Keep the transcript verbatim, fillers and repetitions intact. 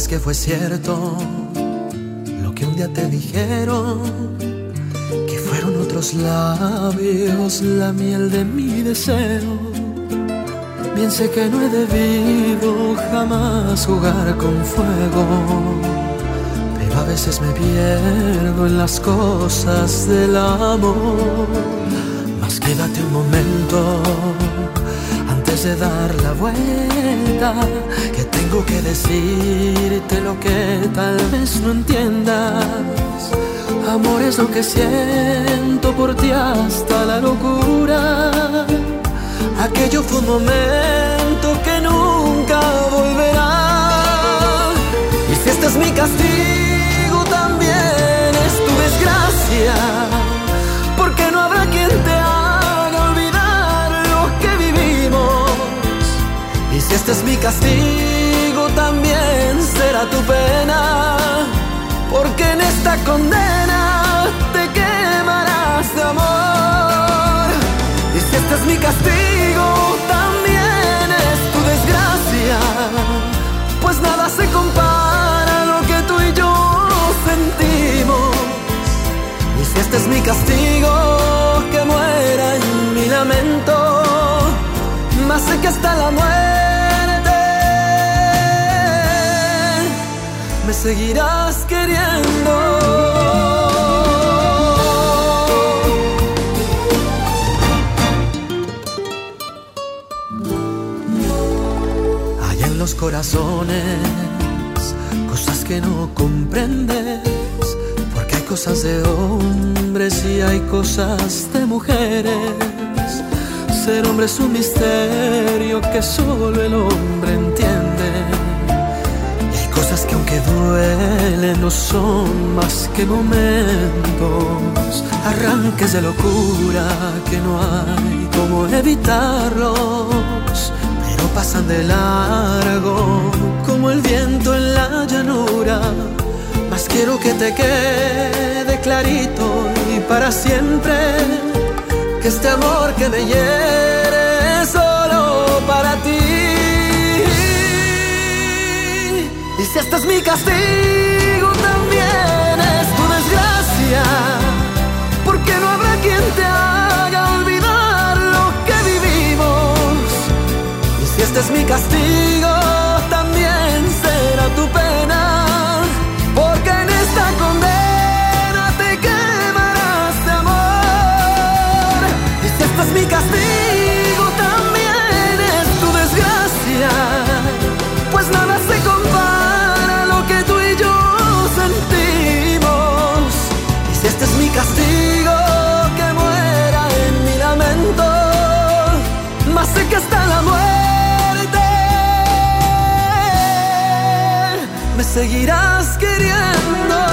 que fue cierto lo que un día te dijeron, que fueron otros labios la miel de mi deseo. Bien sé que no he debido jamás jugar con fuego, pero a veces me pierdo en las cosas del amor. Mas quédate un momento antes de dar la vuelta, que tengo que decirte lo que tal vez no entiendas. Amor es lo que siento por ti hasta la locura. Aquello fue un momento que nunca volverá. Y si este es mi castigo, también es tu desgracia, porque no habrá quien te haga olvidar lo que vivimos. Y si este es mi castigo, también será tu pena, porque en esta condena te quemarás de amor. Y si este es mi castigo, también es tu desgracia, pues nada se compara a lo que tú y yo sentimos. Y si este es mi castigo, que muera en mi lamento, más sé que hasta la muerte me seguirás queriendo. Hay en los corazones cosas que no comprendes, porque hay cosas de hombres y hay cosas de mujeres. Ser hombre es un misterio que solo el hombre entiende. Y hay cosas que aunque duelen no son más que momentos, arranques de locura que no hay cómo evitarlos, pero pasan de largo como el viento en la llanura. Mas quiero que te quede clarito y para siempre, que este amor que me hiere es solo para ti. Y si este es mi castigo, también es tu desgracia, porque no habrá quien te haga olvidar lo que vivimos. Y si este es mi castigo, también será tu pena, porque en esta condena te quemarás de amor. Y si este es mi castigo, también es tu desgracia, pues nada se compara a lo que tú y yo sentimos. Y si este es mi castigo, que muera en mi lamento, más sé que hasta la muerte me seguirás queriendo.